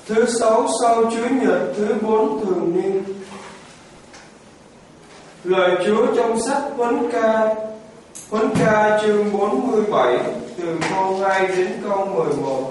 Thứ sáu sau Chúa Nhật thứ 4 thường niên. Lời Chúa trong sách Huấn Ca chương 47 từ câu 2 đến câu 11.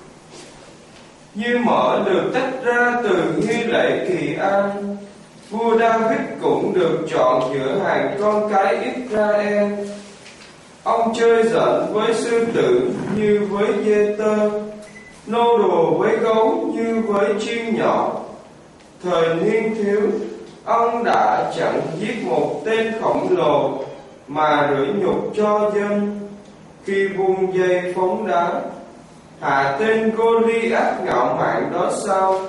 Như mỡ được tách ra từ nghi lễ kỳ an, vua David cũng được chọn giữa hàng con cái Israel. Ông chơi giỡn với sư tử như với dê tơ, nô đùa với gấu như với chim nhỏ. Thời niên thiếu, ông đã chẳng giết một tên khổng lồ mà rủi nhục cho dân khi vung dây phóng đá, hạ tên Goliath ngạo mạn đó sao?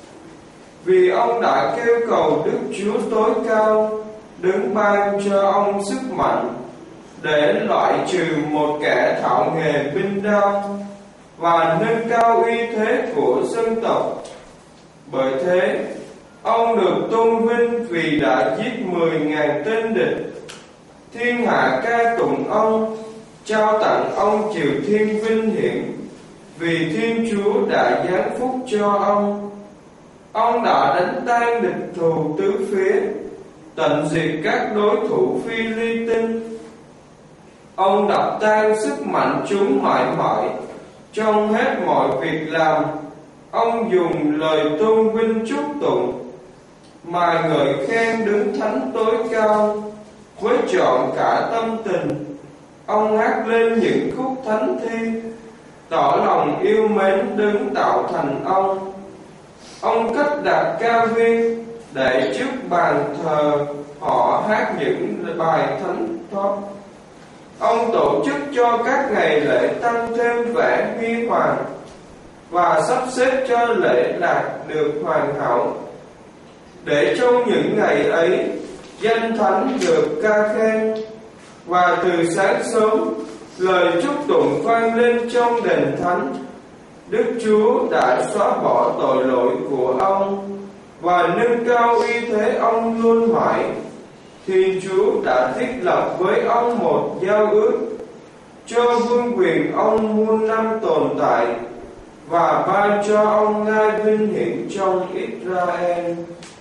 Vì ông đã kêu cầu Đức Chúa tối cao, đứng ban cho ông sức mạnh để loại trừ một kẻ thạo nghề binh đao và nâng cao uy thế của dân tộc. Bởi thế, ông được tôn vinh vì đã giết 10.000 tên địch. Thiên hạ ca tụng ông, trao tặng ông triều thiên vinh hiển, vì Thiên Chúa đã giáng phúc cho ông. Ông đã đánh tan địch thù tứ phía, tận diệt các đối thủ Phi-li-tinh. Ông đập tan sức mạnh chúng mãi mãi. Trong hết mọi việc làm, ông dùng lời tôn vinh chúc tụng mà ngợi khen Đấng Thánh tối cao. Với trọn cả tâm tình, ông hát lên những khúc thánh thi, tỏ lòng yêu mến Đấng tạo thành ông. Ông cất đặt ca viên để trước bàn thờ họ hát những bài thánh thoát. Ông tổ chức cho các ngày lễ tăng thêm vẻ huy hoàng và sắp xếp cho lễ lạc được hoàn hảo, để trong những ngày ấy danh thánh được ca khen. Và từ sáng sớm, lời chúc tụng vang lên trong đền thánh. Đức Chúa đã xóa bỏ tội lỗi của ông và nâng cao uy thế ông luôn mãi. Thiên Chúa đã thiết lập với ông một giao ước, cho vương quyền ông muôn năm tồn tại và ban cho ông ngai vinh hiển trong Israel.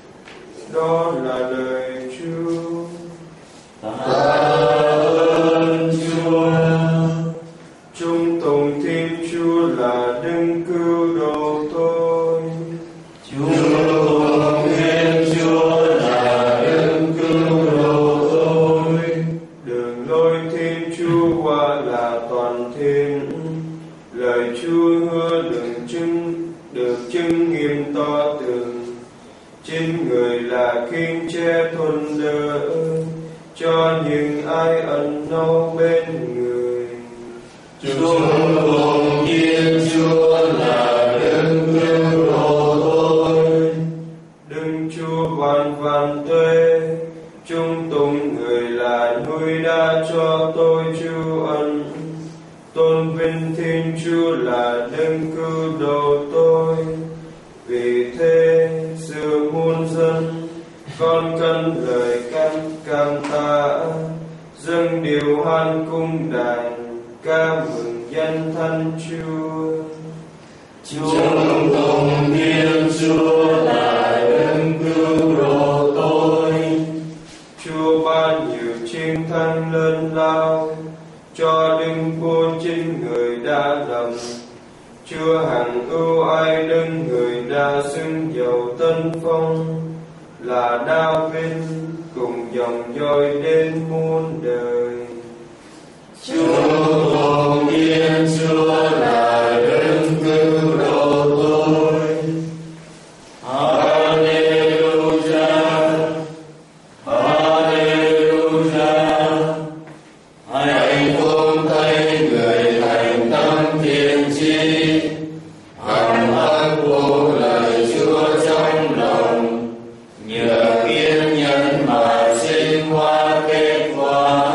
Đó là lời Chúa. Tạ ơn Chúa. Chúng tùng Thiên Chúa là Đấng cứu độ tôi. Chúng tùng Thiên Chúa là Đấng cứu độ tôi. Đường lối Thiên Chúa qua là toàn thiên. Lời Chúa hứa được chứng nghiêm to tường. Trên người là khiên che thuần đỡ, cho những ai ẩn náu bên người. Chúng tùng Thiên Chúa là Đấng cứu độ tôi. Đức Chúa van van tuế, chúng tùng người là núi đá cho tôi Chúa ân. Tôn vinh Thiên Chúa là Đấng cứu độ tôi. Vì thế xưa muôn dân, con cân lời cảm tạ, dâng điều hoan cung đàn, ca mừng danh thánh Chúa. Chúng tùng Thiên Chúa là Đấng cứu độ tôi. Chúa ban nhiều chiến thắng lớn lao cho đấng vua chính người đã lầm. Chúa hằng ưu ai đấng người đã xưng giàu tân phong, là David cùng dòng dõi đến muôn đời. Chúng tùng Thiên Chúa là Đấng cứu độ tôi. Hallelujah, Hallelujah. Hạnh phúc thay người thành tâm thiện chí, hằng ác vô lời Chúa trong lòng, nhờ kiên nhẫn mà sinh hoa kết quả.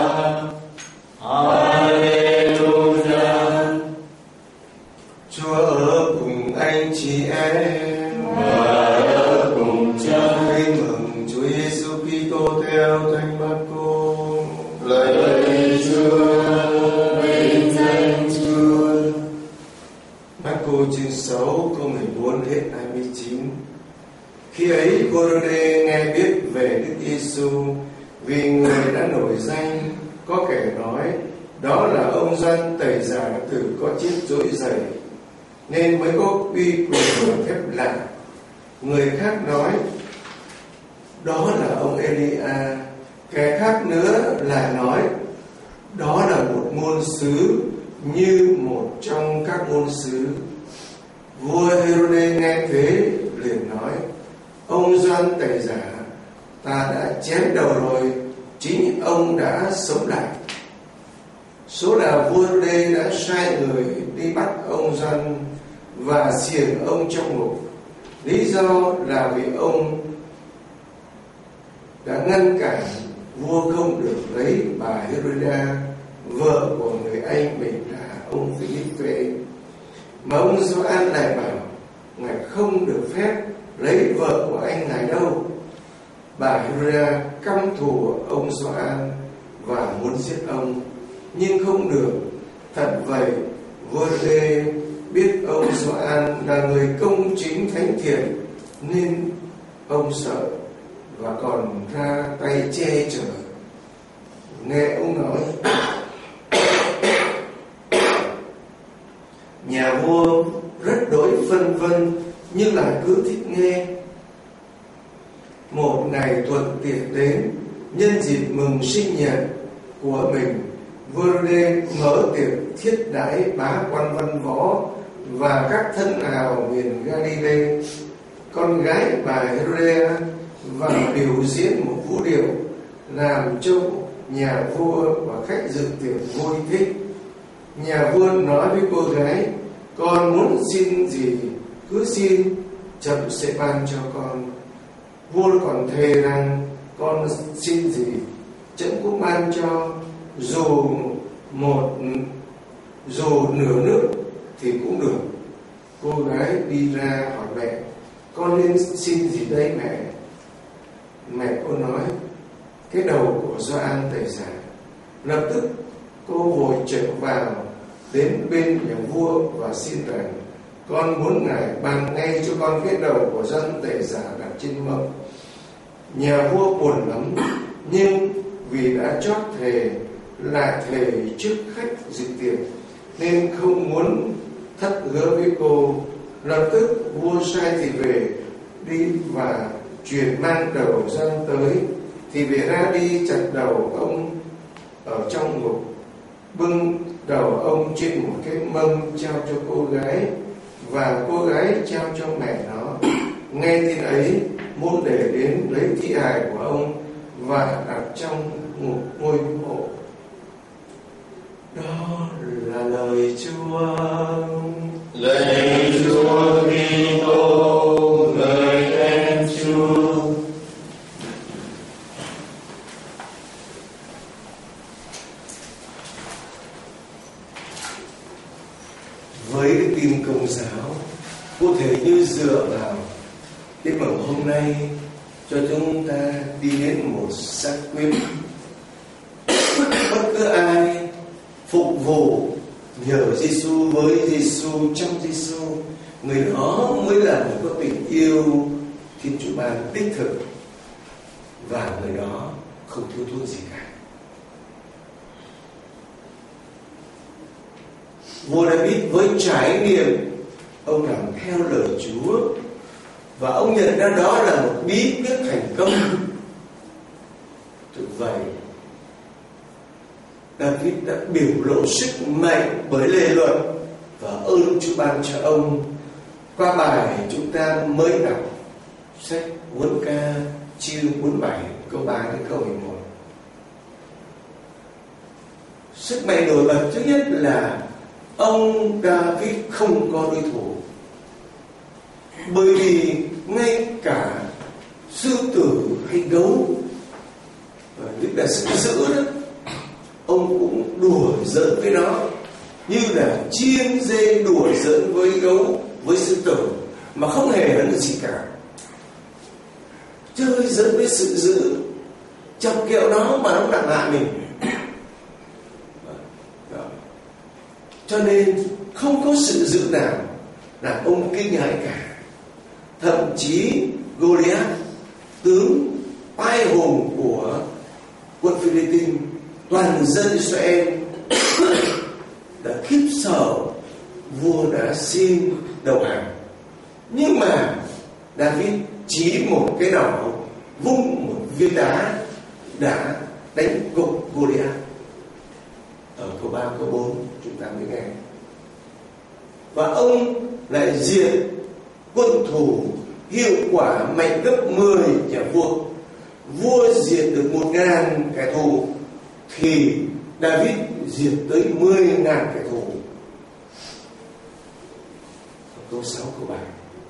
Hallelujah. Chúa ở cùng anh chị em Và ở cùng cha. Tin mừng Chúa Giêsu Kitô theo Thánh Mác-cô. Lời Chúa, vinh danh Chúa. Mác-cô chương 6 câu 14 hết 29. Khi ấy Cô-rô-đê nghe biết về Đức Giêsu, vì người đã nổi danh, có kẻ nói đó là ông Gioan Tẩy Giả từ có chiếc rỗi dày, nên mới có uy quyền và phép lạ. Người khác nói đó là ông Elia, kẻ khác nữa lại nói đó là một ngôn sứ như một trong các ngôn sứ. Vua Hê-rô-đê nghe thế liền nói: ông Gioan Tẩy Giả ta đã chém đầu rồi, chính ông đã sống lại. Số là vua Hê-rô-đê đã sai người đi bắt ông Gioan và xiềng ông trong ngục. Lý do là vì ông đã ngăn cản vua không được lấy bà Hê-rô-đa, vợ của người anh mình là ông Phi-líp-phê. Mà ông Gioan lại bảo ngài không được phép lấy vợ của anh ngài đâu. Bà Hê-rô-đa căm thù ông Gioan và muốn giết ông, nhưng không được. Thật vậy, vua Hê-rô-đê biết ông Gioan là người công chính thánh thiện, nên ông sợ và còn ra tay che chở. Nghe ông nói, nhà vua rất đối phân vân nhưng lại cứ thích nghe. Một ngày thuận tiện đến, nhân dịp mừng sinh nhật của mình, vua Hê-rô-đê mở tiệc thiết đãi bá quan văn võ và các thân hào miền Ga-li-lê. Con gái bà Hê-rô-đa và biểu diễn một vũ điệu làm cho nhà vua và khách dự tiệc vui thích. Nhà vua nói với cô gái: con muốn xin gì cứ xin, chậm sẽ ban cho con. Vua còn thề rằng con xin gì chậm cũng ban cho, dù nửa nước thì cũng được. Cô gái đi ra hỏi mẹ: con nên xin gì đây mẹ? Mẹ cô nói: cái đầu của Gioan Tẩy Giả. Lập tức cô vội trở vào đến bên nhà vua và xin rằng con muốn ngài ban ngay cho con cái đầu của Gioan Tẩy Giả đặt trên mâm. Nhà vua buồn lắm, nhưng vì đã chót thề, lại thề trước khách dự tiệc, nên không muốn thất hứa với cô. Lập tức vua sai thì về đi và truyền mang đầu Gioan tới. Thì về ra đi chặt đầu ông ở trong ngục, bưng đầu ông trên một cái mâm trao cho cô gái, và cô gái trao cho mẹ nó. Nghe tin ấy, muốn để đến lấy thi hài của ông và đặt trong một ngôi mộ. Đó là lời Chúa. Lạy Chúa Kitô, ngợi khen Chúa. Với đức tin Công giáo, có thể như dựa vào cái mừng hôm nay cho chúng ta đi đến một xác quyết. Bất cứ ai phục vụ nhờ Giêsu, với Giêsu, trong Giêsu, người đó mới là người có tình yêu Thiên Chúa ban đích thực, và người đó không thiếu thốn gì cả. Vua David với trải nghiệm, ông làm theo lời Chúa và ông nhận ra đó là một bí quyết thành công. Thực vậy, David đã biểu lộ sức mạnh bởi lề luật và ơn Chúa ban cho ông. Qua bài chúng ta mới đọc sách Huấn Ca chương 47 câu 3 đến câu 11. Sức mạnh nổi bật thứ nhất là ông David không có đối thủ, bởi vì ngay cả sư tử hay gấu, tức là sự dữ đó, ông cũng đùa giỡn với nó, như là chiên dê đùa giỡn với gấu, với sư tử, mà không hề hấn được gì cả. Chơi giỡn với sự dữ, chọc kẹo nó mà nó nặng hạ mình. Cho nên không có sự dữ nào là ông kinh hãi cả. Thậm chí Goliath, tướng oai hùng của quân Philippines, toàn dân Israel đã khiếp sợ. Vua đã xin đầu hàng, nhưng mà David chỉ một cái nỏ, vung một viên đá đã đánh gục Goliath. Ở câu 3, câu 4 chúng ta mới nghe. Và ông lại diệt quân thù hiệu quả mạnh gấp 10 nhà vua. Vua diệt được 1.000 kẻ thù thì David diệt tới 10.000 kẻ thù. Câu 6, câu 7.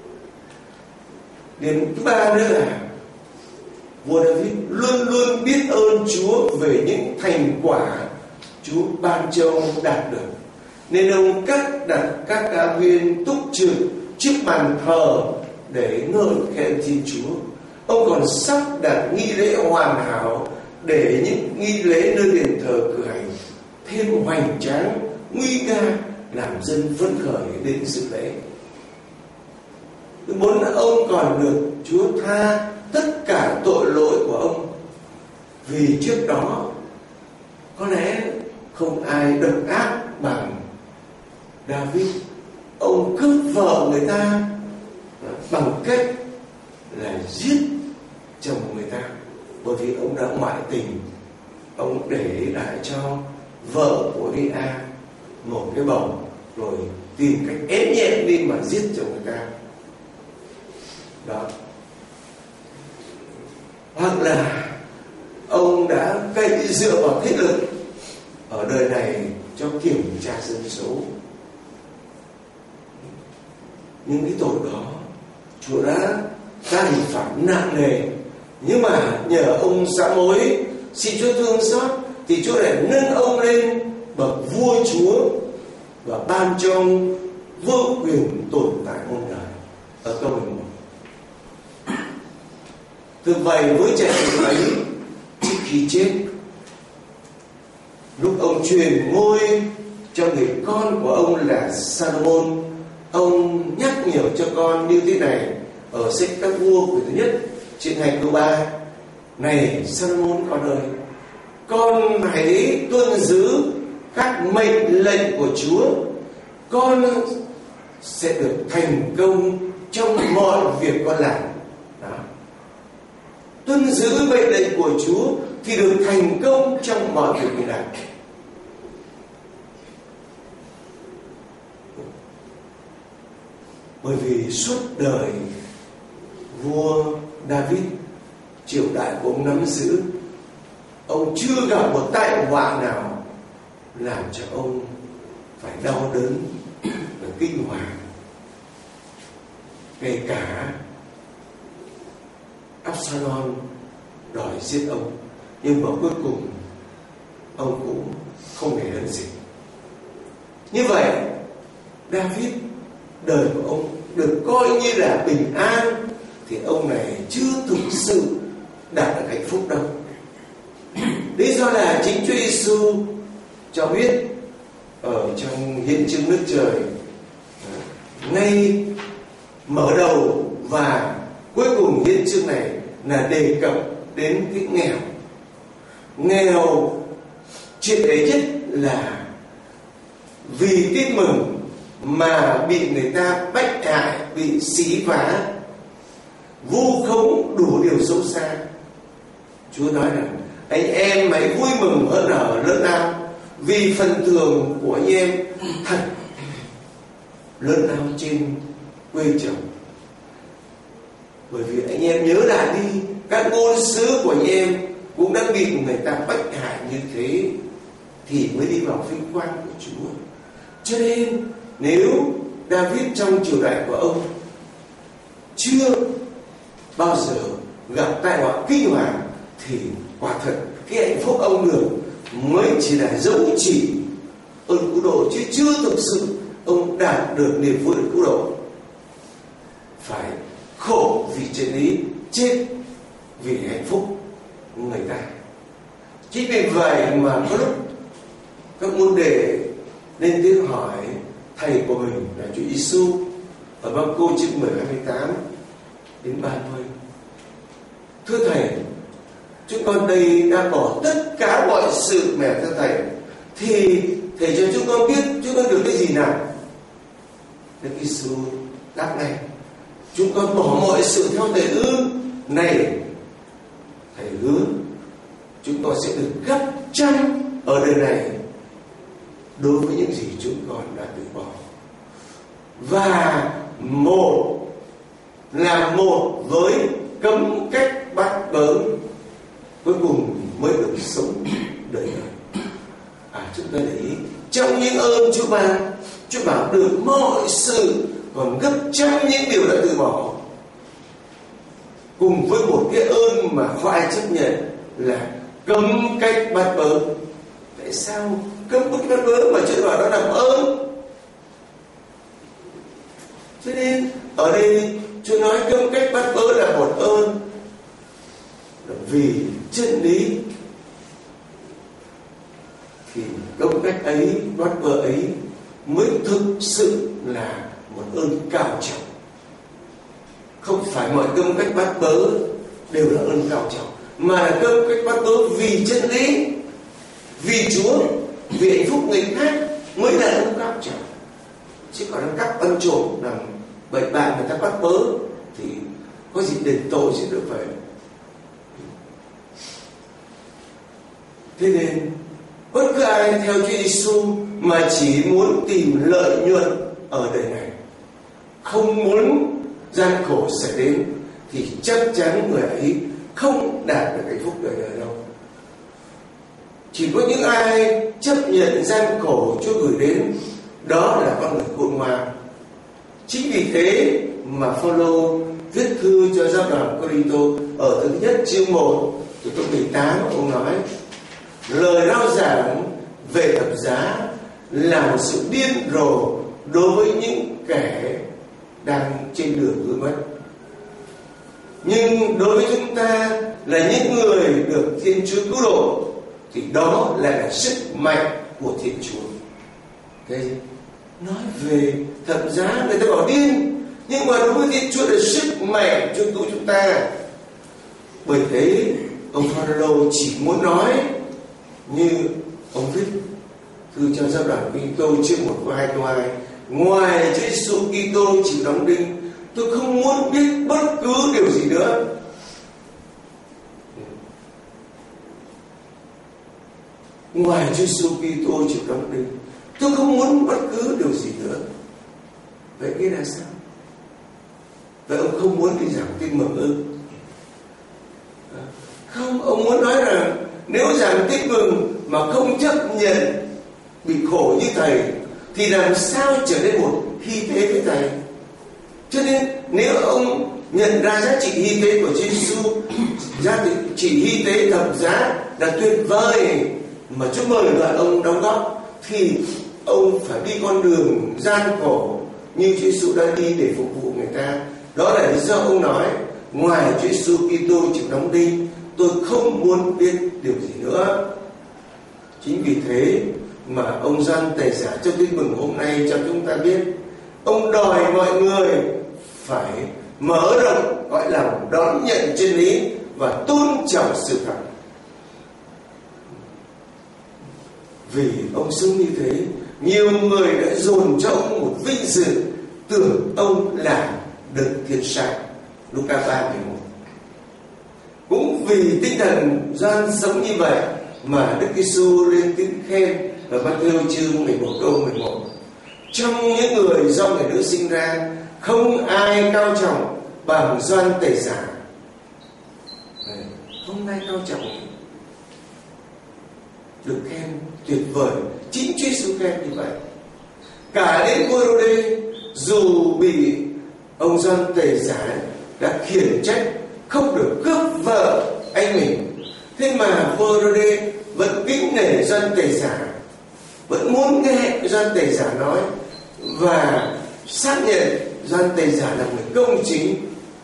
Điểm thứ ba nữa là vua David luôn luôn biết ơn Chúa về những thành quả Chúa ban cho ông đạt được, nên ông đặt các cá viên túc trực trước bàn thờ để ngợi khen Thiên Chúa. Ông còn sắp đặt nghi lễ hoàn hảo để những nghi lễ nơi đền thờ cử hành thêm hoành tráng, nguy nga, làm dân phấn khởi đến dự lễ. Thứ 4 là ông còn được Chúa tha tất cả tội lỗi của ông, vì trước đó có lẽ không ai độc ác bằng David. Ông cướp vợ người ta bằng cách là giết chồng người ta, bởi vì ông đã ngoại tình. Ông để lại cho vợ của Ria một cái bầu, rồi tìm cách ép nhẹm đi mà giết chồng người ta. Đó. Hoặc là ông đã cậy dựa vào thế lực ở đời này cho kiểm tra dân số. Những cái tội đó Chúa đã ra hình phạt nặng nề, nhưng mà nhờ ông sám hối xin Chúa thương xót thì Chúa lại nâng ông lên bậc vua Chúa và ban cho ông vô quyền tồn tại muôn đời. Ở câu 11. Từ vậy với trẻ tuổi ấy, trước khi chết, lúc ông truyền ngôi cho người con của ông là Salomon, ông nhắc nhở cho con như thế này ở sách Các Vua quyển thứ nhất trên 2 câu 3: Này Salomon con ơi, con hãy tuân giữ các mệnh lệnh của Chúa, con sẽ được thành công trong mọi việc con làm. Đó. Tuân giữ mệnh lệnh của Chúa thì được thành công trong mọi việc mình làm. Bởi vì suốt đời vua David, triều đại của ông nắm giữ, ông chưa gặp một tai họa nào làm cho ông phải đau đớn và kinh hoàng. Kể cả Absalom đòi giết ông, nhưng mà cuối cùng ông cũng không hề đơn gì. Như vậy David, đời của ông được coi như là bình an, thì ông này chưa thực sự đạt được hạnh phúc đâu. Lý do là chính Chúa Giêsu cho biết ở trong Hiến chương nước trời ngay mở đầu và cuối cùng hiến chương này là đề cập đến cái nghèo. Nghèo triệt để nhất là vì tin mừng mà bị người ta bách hại, bị xí vá, vu khống đủ điều xấu xa. Chúa nói rằng anh em hãy vui mừng hớn hở lớn lao, vì phần thưởng của anh em thật lớn lao trên quê chồng. Bởi vì anh em nhớ lại đi, các ngôn sứ của anh em cũng đã bị người ta bách hại như thế thì mới đi vào vinh quang của Chúa. Cho nên nếu David trong triều đại của ông chưa bao giờ gặp tai họa kinh hoàng thì quả thật cái hạnh phúc ông được mới chỉ là dấu chỉ ơn cứu độ, chứ chưa thực sự ông đạt được niềm vui cứu độ. Phải khổ vì chân lý, chết vì hạnh phúc người ta. Chính vì vậy mà có lúc các môn đệ lên tiếng hỏi thầy của mình là Chúa Giêsu ở Marco chương 10:28 đến 30. Thưa Thầy, chúng con đây đã bỏ tất cả mọi sự mà thưa Thầy, thì Thầy cho chúng con biết chúng con được cái gì nào? Đức Giêsu đáp ngay: chúng con bỏ mọi sự theo Thầy ư? Này, Thầy hứa chúng con sẽ được gấp trăm ở đời này đối với những gì chúng con đã từ bỏ. Và một với cấm cách bắt bớ, cuối cùng mới được sống đời đời. Chúng ta để ý, trong những ơn Chúa bảo được mọi sự, còn gấp trăm những điều đã từ bỏ, cùng với một cái ơn mà không ai chấp nhận là cấm cách bắt bớ. Tại sao cấm cách bắt bớ mà Chúa bảo đó là ơn? Cho nên ở đây Chúa nói cấm cách bắt bớ là một ơn, là vì chân lý. Thì cấm cách ấy, bắt bớ ấy mới thực sự là một ơn cao trọng. Không phải mọi cấm cách bắt bớ đều là ơn cao trọng, mà là cấm cách bắt bớ vì chân lý, vì Chúa, vì hạnh phúc người khác mới là ơn cao trọng. Chứ còn các ân trộm làm bậy bạ người ta bắt bớ thì có gì đền tội chứ được vậy. Thế nên bất cứ ai theo Chúa Giêsu mà chỉ muốn tìm lợi nhuận ở đời này, không muốn gian khổ xảy đến, thì chắc chắn người ấy không đạt được hạnh phúc đời đời đâu. Chỉ có những ai chấp nhận gian khổ Chúa gửi đến, đó là con người khôn ngoan. Chính vì thế mà Phaolô viết thư cho giáo đoàn Cô-rinh-tô ở thứ nhất chương 1 từ câu 18, ông nói: lời rao giảng về thập giá là một sự điên rồ đối với những kẻ đang trên đường hư mất, nhưng đối với chúng ta là những người được Thiên Chúa cứu độ thì đó lại là sức mạnh của Thiên Chúa. Đây nói về thập giá, người ta bảo điên, nhưng mà đối với Thiên Chúa là sức mạnh cho cứu chúng ta. Bởi thế ông Phaolô chỉ muốn nói như ông viết thư cho giáo đoàn Cô-rinh-tô chương 1 câu 2 câu 2: ngoài Chúa Giêsu Kitô chịu đóng đinh, tôi không muốn biết bất cứ điều gì nữa. Ngoài Chúa Giêsu Kitô chịu đóng đinh, tôi không muốn bất cứ điều gì nữa. Vậy nghĩa là sao? Vậy ông không muốn đi giảng tin mừng ư? Không, ông muốn nói rằng nếu giảng tin mừng mà không chấp nhận bị khổ như Thầy thì làm sao trở nên một hy tế với Thầy? Cho nên nếu ông nhận ra giá trị hy tế của Chúa Giêsu, giá trị hy tế thập giá là tuyệt vời mà Chúa mời gọi ông đóng góp, thì ông phải đi con đường gian khổ như Chúa Giêsu đã đi để phục vụ người ta. Đó là lý do ông nói: ngoài Chúa Giêsu Kitô chịu đóng đinh, tôi không muốn biết điều gì nữa. Chính vì thế mà ông Gioan Tẩy Giả trong tin mừng hôm nay cho chúng ta biết, ông đòi mọi người phải mở rộng cõi lòng đón nhận chân lý và tôn trọng sự thật. Vì ông sống như thế, nhiều người đã dồn cho ông một vinh dự, tưởng ông là đấng thiên sứ. Luca 3:11. Cũng vì tinh thần Gioan sống như vậy mà Đức Giêsu lên tiếng khen ở Matthew chương 11 câu 11: trong những người do người nữ sinh ra, không ai cao trọng bằng Gioan Tẩy Giả. Không ai cao trọng, được khen tuyệt vời, chính Chúa Giêsu khen như vậy. Cả đến vua Hêrôđê, dù bị ông Gioan Tẩy Giả đã khiển trách không được cướp vợ anh mình, thế mà vua Hêrôđê vẫn kính nể Gioan Tẩy Giả, vẫn muốn nghe Gioan Tẩy Giả nói và xác nhận Gioan Tẩy Giả là người công chính.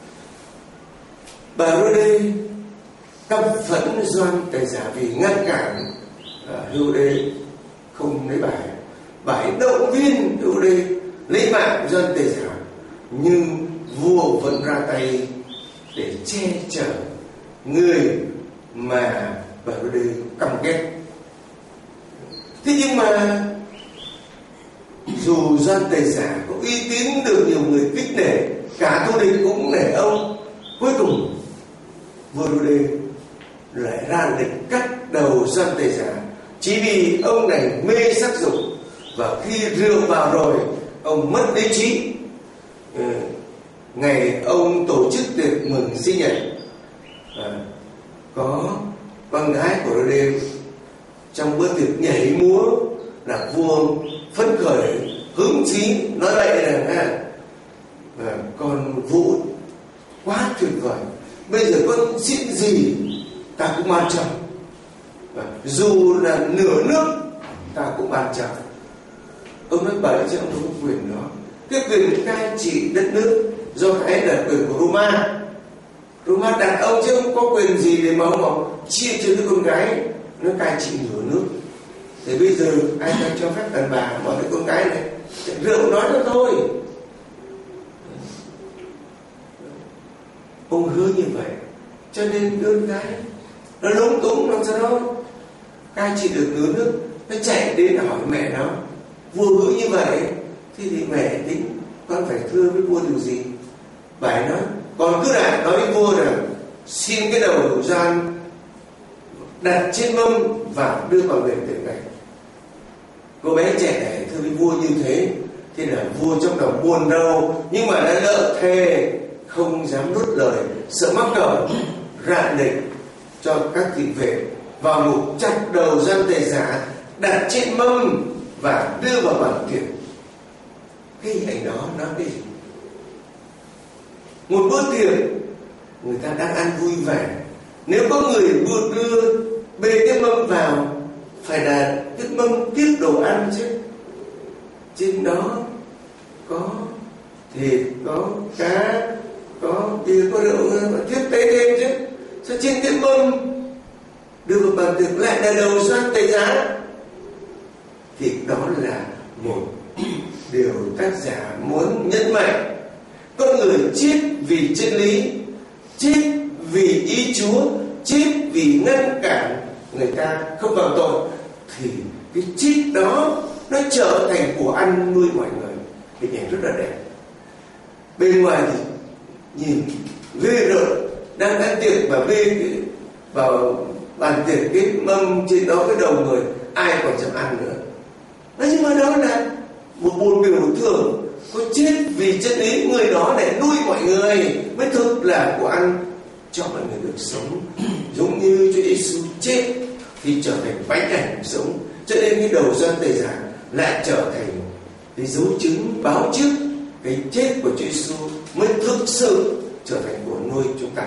Bà Hêrôđê căm phẫn Gioan Tẩy Giả vì ngăn cản Hêrôđê không lấy bà ấy động viên Hêrôđê lấy mạng Gioan Tẩy Giả. nhưng vua vẫn ra tay để che chở người mà Bà-rô-đê căm ghét. Thế nhưng mà dù Gioan Tẩy Giả có uy tín được nhiều người khích nể, cả thù địch cũng nể ông, cuối cùng vua Đô-đê lại ra lệnh cắt đầu Gioan Tẩy Giả chỉ vì ông này mê sắc dục, và khi rượu vào rồi ông mất lý trí. Ngày ông tổ chức tiệc mừng sinh nhật, có con gái của Đô-đê trong bữa tiệc nhảy múa, là vua phấn khởi hứng chí nói vậy là con Vũ quá tuyệt vời, bây giờ con xin gì ta cũng ban cho, dù là nửa nước ta cũng ban cho. Ông nói bởi chứ ông không có quyền đó. Cái quyền cai trị đất nước do cái là quyền của Roma. Roma đặt ông chứ không có quyền gì để mà ông chia cho đứa con gái nó cai trị nửa nước. Thì bây giờ ai ta cho phép đàn bà mà cái con gái này rượu nói nó thôi. Ông hứa như vậy, cho nên đứa gái nó lúng túng làm sao đó cai trị được nửa nước. Nó chạy đến hỏi mẹ nó, vua hứa như vậy thì mẹ tính con phải thưa với vua điều gì? Bà nói con cứ lại nói với vua rằng xin cái đầu Gioan đặt trên mâm và đưa vào miệng tiệc này. Cô bé trẻ này thưa với vua như thế, thì là vua trong lòng buồn đau, nhưng mà đã lỡ thề không dám nuốt lời, sợ mắc cỡ, ra lệnh cho các thị vệ vào một chặt đầu Gioan Tẩy Giả, đặt trên mâm và đưa vào bàn tiệc. Cái hình ảnh đó nói cái gì? Một bữa tiệc người ta đang ăn vui vẻ, nếu có người vừa đưa bê cái mâm vào, phải là cái mâm tiếp đồ ăn chứ. Trên đó có thịt, có cá, có bia, có rượu, có tiếp tế thêm chứ. Sao trên cái mâm đưa vào bàn tiệc lại là đầu Gioan Tẩy Giả? Thì đó là một điều tác giả muốn nhấn mạnh. Con người chết vì chân lý, chết vì ý Chúa, chết vì ngăn cản người ta không phạm tội, thì cái chết đó nó trở thành của ăn nuôi mọi người. Hình ảnh rất là đẹp. Bên ngoài thì nhìn ghê rợn, đang ăn tiệc và bê vào bàn tiệc cái mâm trên đó cái đầu người, ai còn dám ăn nữa. Nhưng mà đó là một buồn biểu thường. Có chết vì chân lý, người đó để nuôi mọi người mới thực là của ăn cho mọi người được sống. Giống như Chúa Giêsu chết thì trở thành bánh ảnh sống, cho nên cái đầu Gioan Tẩy Giả lại trở thành cái dấu chứng báo trước cái chết của Chúa Giêsu mới thực sự trở thành của nuôi chúng ta.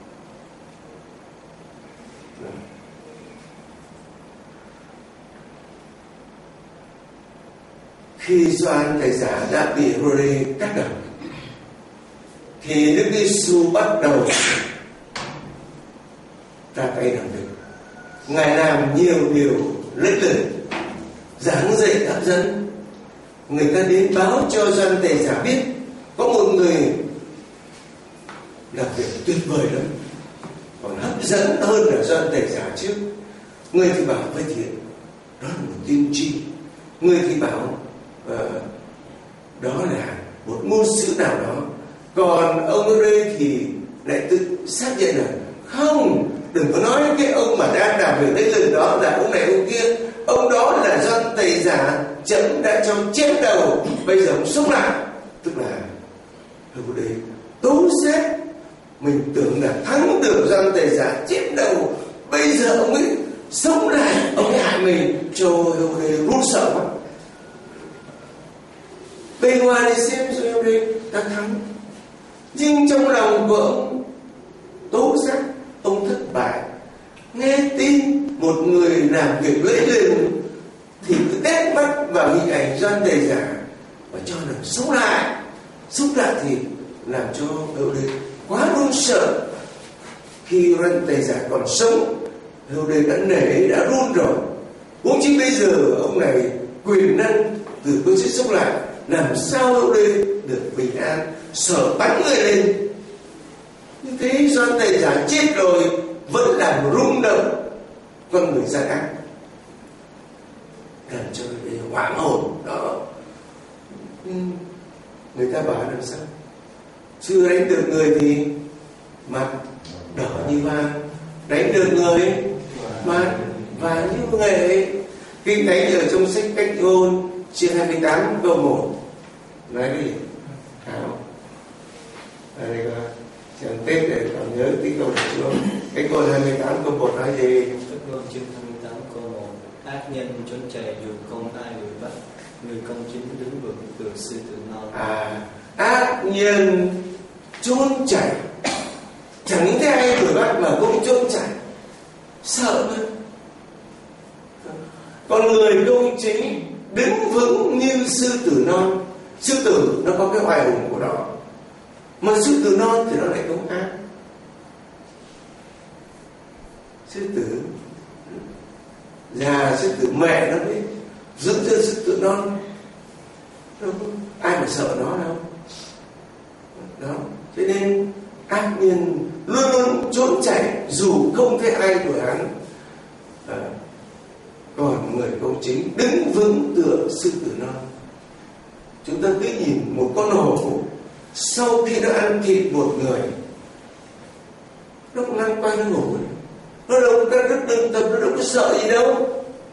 Khi Gioan Tẩy Giả đã bị Herode cắt đầu, thì Đức Giêsu bắt đầu ra tay làm việc. Ngài làm nhiều điều lẫy lừng, giảng dạy hấp dẫn. Người ta đến báo cho Gioan Tẩy Giả biết có một người làm việc tuyệt vời lắm, còn hấp dẫn hơn là Gioan Tẩy Giả trước. Người thì bảo với thiện đó là một tiên tri, người thì bảo đó là một ngôn sứ nào đó. Còn ông ở đây thì lại tự xác nhận là không, đừng có nói cái ông mà đang làm việc đấy lần đó là ông này ông kia. Ông đó là Gioan Tẩy Giả, chấm đã cho chém đầu, bây giờ ông sống lại. Tức là ông đây tố xét, mình tưởng là thắng được Gioan Tẩy Giả chém đầu, bây giờ ông ấy sống lại, ông ấy hại mình. Trời ơi, run sợ quá. Bên ngoài đi xem rồi ông đây ta thắng, nhưng trong lòng của ông tố giác ông thất bại. Nghe tin một người làm việc lẫy lừng thì cứ đét mắt vào hình ảnh Gioan Tẩy Giả và cho là sống lại. Sống lại thì làm cho ông đây quá run sợ. Khi Gioan Tẩy Giả còn sống, ông đây đã nể, đã run rồi. Huống chi bây giờ ông này quyền năng từ cơn chết sống lại, làm sao ông đây được bình an, sợ bắn người lên. Như thế Doan Tề Giả chết rồi vẫn làm rung động con người gian ác, làm cho người ta hoảng hồn đó. Người ta bảo làm sao chưa đánh được người thì mặt đỏ như vàng, đánh được người mặt vàng như nghệ. Kinh Thánh ở trong sách Cách Ngôn chương 28 câu 1 nói cái gì? Hảo ở đây coi chẳng Tết để còn nhớ tí câu này chưa? Cách Ngôn 28 câu 1 nói gì? Cách Ngôn chương 28 câu 1: ác nhân trốn chạy dù không ai đuổi bắt, người công chính đứng vững được sư tử non. Ác nhân trốn chạy, chẳng thấy ai đuổi bắt mà cũng trốn chạy, sợ nữa. Còn người công chính đứng vững như sư tử non. Sư tử nó có cái oai hùng của nó, mà sư tử non thì nó lại không ác. Sư tử già, sư tử mẹ nó mới giữ cho sư tử non, ai mà sợ nó đâu. Đó, cho nên ác nhân luôn luôn trốn chạy dù không thấy ai đuổi hắn. Còn người công chính đứng vững tựa sư tử non. Chúng ta cứ nhìn một con hổ sau khi nó ăn thịt một người, nó cũng lăn quay nó ngủ, nó đâu có rất đơn tâm, nó đâu có sợ gì đâu.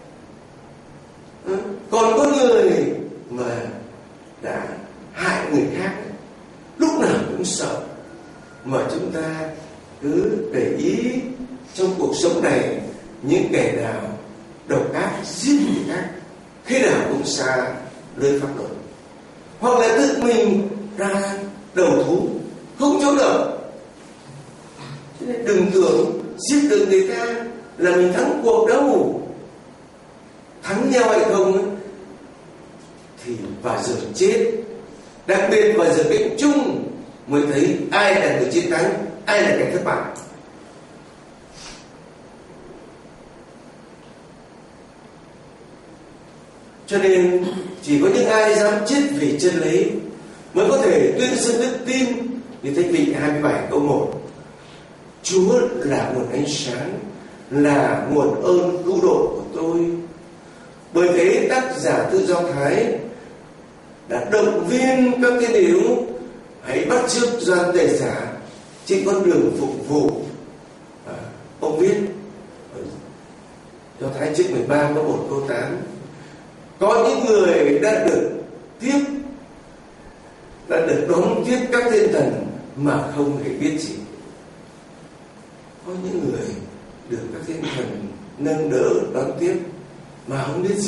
Còn có người mà đã hại người khác lúc nào cũng sợ. Mà chúng ta cứ để ý trong cuộc sống này, những kẻ nào độc ác giết người khác thế nào cũng xa lưới pháp luật, hoặc là tự mình ra đầu thú không trốn được. Cho nên đừng tưởng giết được người ta là mình thắng cuộc đâu. Thắng nhau hay không thì vào giờ chết, đặc biệt vào giờ cảnh chung mới thấy ai là người chiến thắng, ai là kẻ thất bại. Cho nên chỉ có những ai dám chết vì chân lý mới có thể tuyên xưng đức tin. Như Thích Vị 27 câu 1: Chúa là nguồn ánh sáng, là nguồn ơn cứu độ của tôi. Bởi thế tác giả Thư Do Thái đã động viên các tín hữu hãy bắt chước Doan Tề Giả trên con đường phục vụ. Ông viết Do Thái chương 13 câu 1 câu 8: Có những người đã được đón tiếp các thiên thần mà không hề biết gì. Có những người được các thiên thần nâng đỡ đón tiếp mà không biết gì.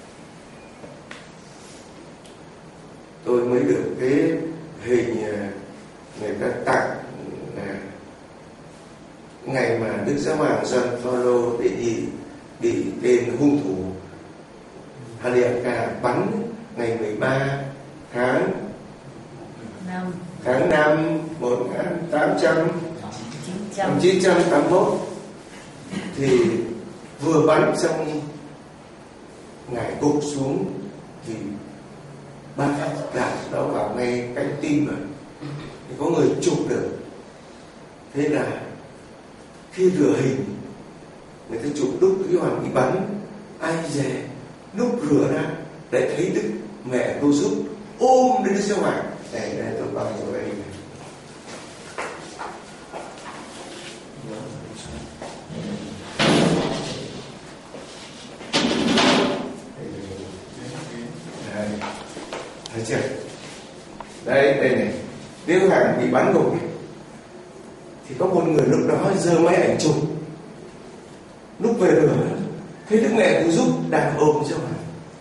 Tôi mới được cái hình người ta tặng ngày mà Đức Giáo Hoàng Gioan Phaolô để đi tên hung thủ Haliaka bắn ngày 13 tháng 5 1981 thì vừa bắn xong ngài gục xuống thì bắn đạn đó vào ngay cánh tim rồi, thì có người chụp được. Thế là khi rửa hình người ta chụp lúc cái Hoàng bị bắn, ai dè lúc rửa ra để thấy Đức Mẹ Cô Giúp ôm đến Đức Giáo Hoàng. Đây tôi bao nhiêu đây. Thấy chưa? Đây này. Đức Hoàng bị bắn gục thì có một người lúc đó giơ máy ảnh chụp. Lúc về rửa thấy Đức Mẹ Cô Giúp đang ôm Giáo Hoàng.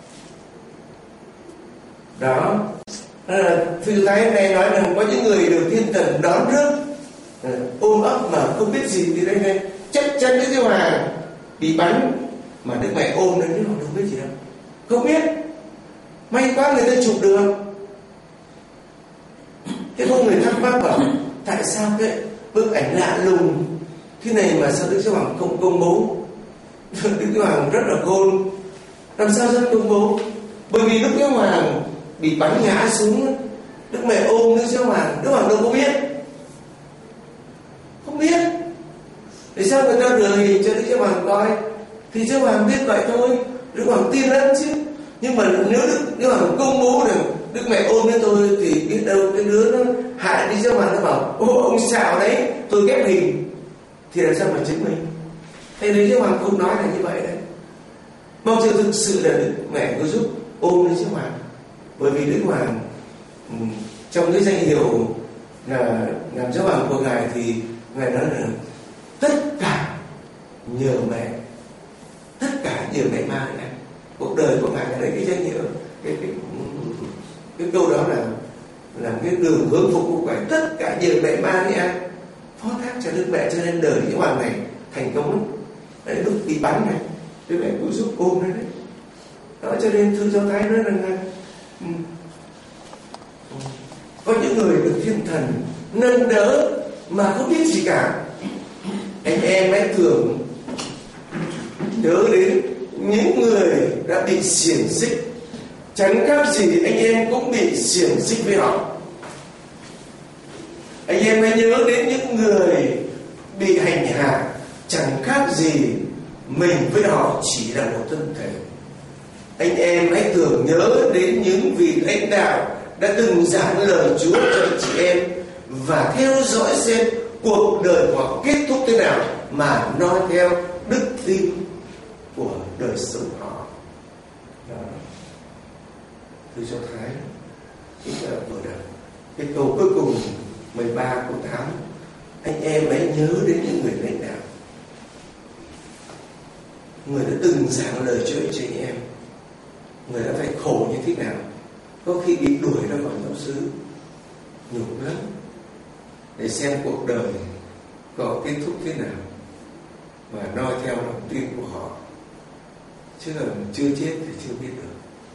Đó. Thư Thái này nói rằng có những người được thiên thần đón rước ôm ấp mà không biết gì. Thì đây này chắc chắn Đức Giáo Hoàng bị bắn mà Đức Mẹ ôm đến họ đâu biết gì đâu, không biết. May quá người ta chụp được. Thế không người thắc mắc bảo tại sao cái bức ảnh lạ lùng thế này mà sao Đức Giáo Hoàng không công bố? Đức Giáo Hoàng rất là khôn, làm sao dám công bố? Bởi vì Đức Giáo Hoàng bị bắn ngã xuống Đức Mẹ ôm Đức Giáo Hoàng, Đức Hoàng đâu có biết, không biết. Để sao người ta đưa hình cho Đức Giáo Hoàng coi, thì Giáo Hoàng biết vậy thôi, Đức Hoàng tin lắm chứ. Nhưng mà nếu Đức Hoàng công bố được Đức Mẹ ôm đến tôi thì biết đâu cái đứa nó hại Đức Giáo Hoàng, nó bảo ô ông xạo đấy, tôi ghép hình, thì làm sao mà chứng minh? Thế nên Giáo Hoàng không nói là như vậy đấy. Bao giờ thực sự là Đức Mẹ có giúp ôm Đức Giáo Hoàng? Bởi vì Đức Hoàng trong cái danh hiệu là làm Giáo Hoàng của Ngài thì Ngài nói là tất cả nhờ mẹ, tất cả nhờ mẹ Maria. Cuộc đời của Ngài là đấy, cái danh hiệu, cái câu đó là cái đường hướng phục vụ Ngài, tất cả nhờ mẹ Maria, phó thác cho Đức Mẹ, cho nên đời Giáo Hoàng này thành công lắm. Đấy, lúc bị bắn này, Đức Mẹ cũng giúp ôm đấy. Đó, cho nên thư Do Thái nói rằng có những người được Thiên Thần nâng đỡ mà không biết gì cả. Anh em hãy thường nhớ đến những người đã bị xiềng xích, chẳng khác gì anh em cũng bị xiềng xích với họ. Anh em hãy nhớ đến những người bị hành hạ, chẳng khác gì mình với họ chỉ là một thân thể. Anh em hãy tưởng nhớ đến những vị lãnh đạo đã từng giảng lời Chúa cho chị em và theo dõi xem cuộc đời của họ kết thúc thế nào mà nói theo đức tin của đời sống họ. Thư Do Thái chính là vừa đọc cái câu cuối cùng 13 câu 8. Anh em hãy nhớ đến những người lãnh đạo, người đã từng giảng lời Chúa cho anh em, người đã phải khổ như thế nào, có khi bị đuổi ra khỏi giáo xứ, nhục lắm, để xem cuộc đời có kết thúc thế nào và noi theo lòng tin của họ. Chứ là chưa chết thì chưa biết được.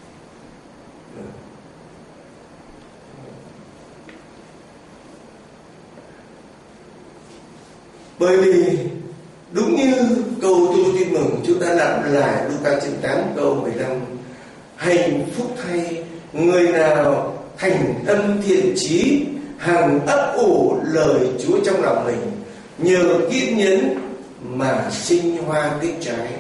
Bởi vì đúng như câu tôi tin mừng chúng ta lặp lại Luca chương 8 câu 15: hạnh phúc thay người nào thành tâm thiện chí, hằng ấp ủ lời Chúa trong lòng mình, nhờ kiên nhẫn mà sinh hoa kết trái.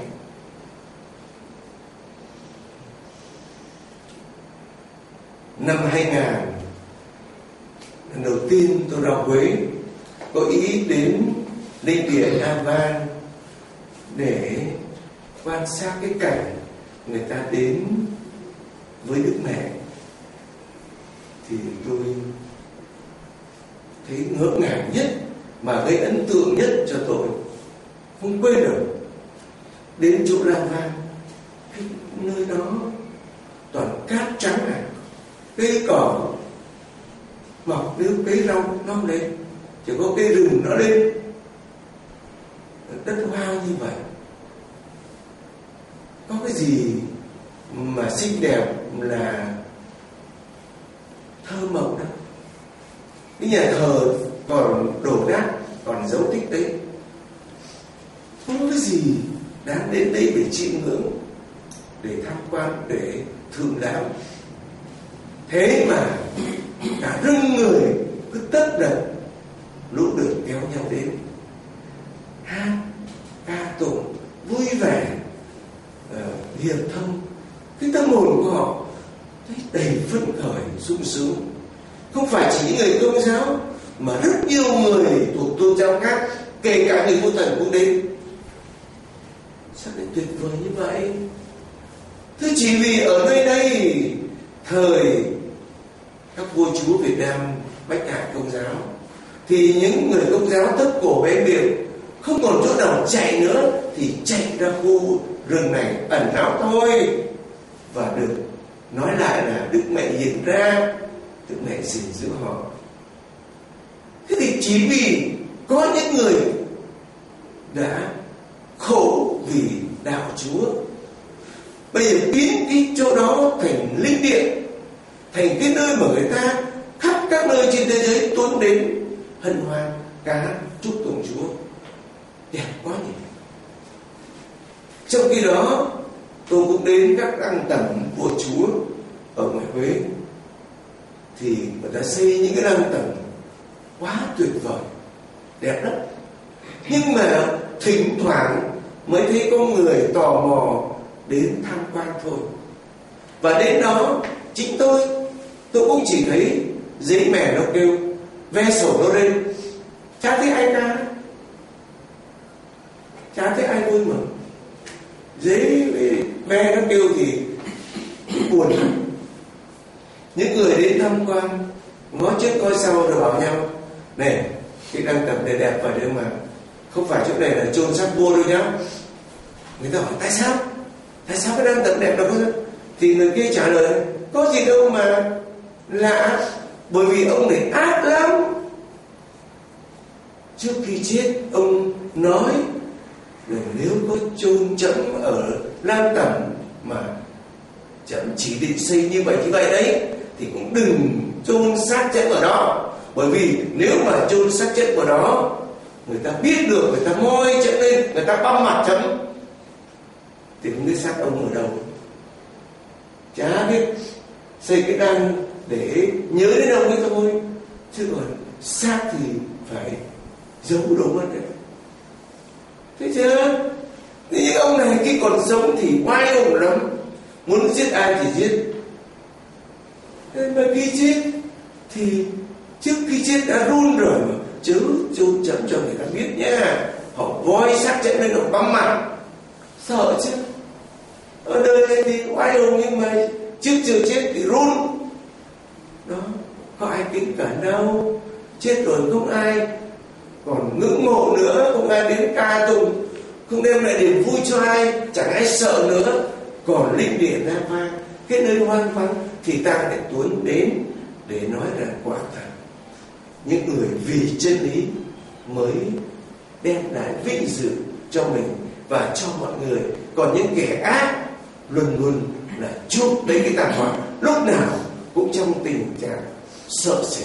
Năm 2000, lần đầu tiên tôi ra Huế, có ý đến linh điển Avan để quan sát cái cảnh người ta đến với Đức Mẹ, thì tôi thấy ngỡ ngàng nhất mà gây ấn tượng nhất cho tôi, không quên được. Đến chỗ Avan, cái nơi đó toàn cát trắng này, cây cỏ mọc, nếu cây rau nó lên, chỉ có cây rừng nó lên, đất hoang như vậy. Có cái gì mà xinh đẹp là thơ mộng đâu. Cái nhà thờ còn đổ nát, còn dấu tích đấy, không có cái gì đáng đến đây để chiêm ngưỡng, để tham quan, để thưởng lãm. Thế mà cả rưng người cứ tất đật lũ lượt kéo nhau đến hát ca tụng vui vẻ, hiệp thông. Cái tâm hồn của họ thấy đầy phấn khởi sung sướng. Không phải chỉ những người Công giáo mà rất nhiều người thuộc tôn giáo khác, kể cả người vô thần cũng đến. Sao lại tuyệt vời như vậy? Thế chỉ vì ở nơi đây thời các vua chúa Việt Nam bách hại Công giáo, thì những người Công giáo thấp cổ bé miệng, không còn chỗ nào chạy nữa thì chạy ra khu rừng này ẩn náu thôi. Và được nói lại là Đức Mẹ hiện ra, Đức Mẹ gìn giữ họ. Thế thì chỉ vì có những người đã khổ vì đạo Chúa, bây giờ biến cái chỗ đó thành linh điện, thành cái nơi mà người ta khắp các nơi trên thế giới tuôn đến hân hoan ca hát chúc tụng Chúa. Đẹp quá nhỉ. Trong khi đó tôi cũng đến các đăng tẩm của Chúa ở ngoài Huế, thì người ta xây những cái lăng tẩm quá tuyệt vời, đẹp lắm. Nhưng mà thỉnh thoảng mới thấy có người tò mò đến tham quan thôi. Và đến đó chính tôi cũng chỉ thấy giấy mè nó kêu, ve sổ nó lên, chả thấy ai ca, chả thấy ai vui mừng. Giấy ve nó kêu thì buồn lắm. Những người đến tham quan ngó trước ngó sau rồi bảo nhau, này, cái đăng tập này đẹp vậy đấy mà, không phải chỗ này là chôn xác vua đâu nhá. Người ta hỏi tại sao cái đăng tập đẹp đó? Thì người kia trả lời, có gì đâu mà lạ, bởi vì ông này ác lắm. Trước khi chết ông nói nếu có chôn trẫm ở Lam Tẩm mà trẫm chỉ định xây như vậy đấy, thì cũng đừng chôn xác trẫm ở đó. Bởi vì nếu mà chôn xác trẫm ở đó, người ta biết được, người ta moi trẫm lên, người ta băm mặt trẫm, thì không biết xác ông ở đâu. Chả biết xây cái đăng để nhớ đến ông ấy thôi, chứ còn xác thì phải giấu đâu mất đấy. Thế chưa? Nhưng ông này khi còn sống thì oai hùng lắm, muốn giết ai thì giết. Thế mà khi chết thì trước khi chết đã run rồi mà, chớ chôn trẫm cho người ta biết nha. Họ voi xác trẫm lên, họ băm mặt, sợ chứ. Ở đời này thì oai hùng, nhưng mà trước chưa chết thì run. Đó, có ai kính cẩn đâu. Chết rồi không ai còn ngưỡng mộ nữa, không ai đến ca tụng, không đem lại niềm vui cho ai, chẳng ai sợ nữa. Còn linh địa ra vang, cái nơi hoang vắng thì ta lại tuôn đến để nói rằng quả thật những người vì chân lý mới đem lại vinh dự cho mình và cho mọi người. Còn những kẻ ác luôn luôn là chuốc lấy cái tàn họa, lúc nào cũng trong tình trạng sợ sệt.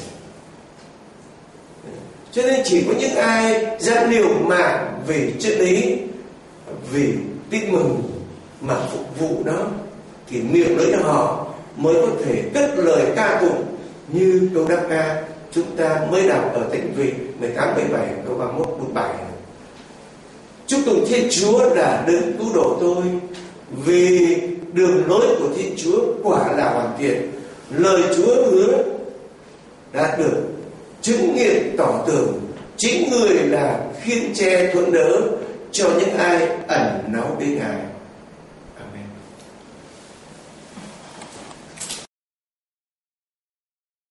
Cho nên chỉ có những ai dám liều mạng vì chân lý, vì tin mừng mà phục vụ nó, thì miệng lưỡi họ mới có thể cất lời ca tụng như câu đáp ca chúng ta mới đọc ở Tịnh Vị 18:77 câu 31-47. Chúc tụng Thiên Chúa là đấng cứu độ tôi, vì đường lối của Thiên Chúa quả là hoàn thiện. Lời Chúa hứa đã được chứng nghiệm tỏ tường, chính người là khiên che thuận đỡ cho những ai ẩn náu đến Ngài.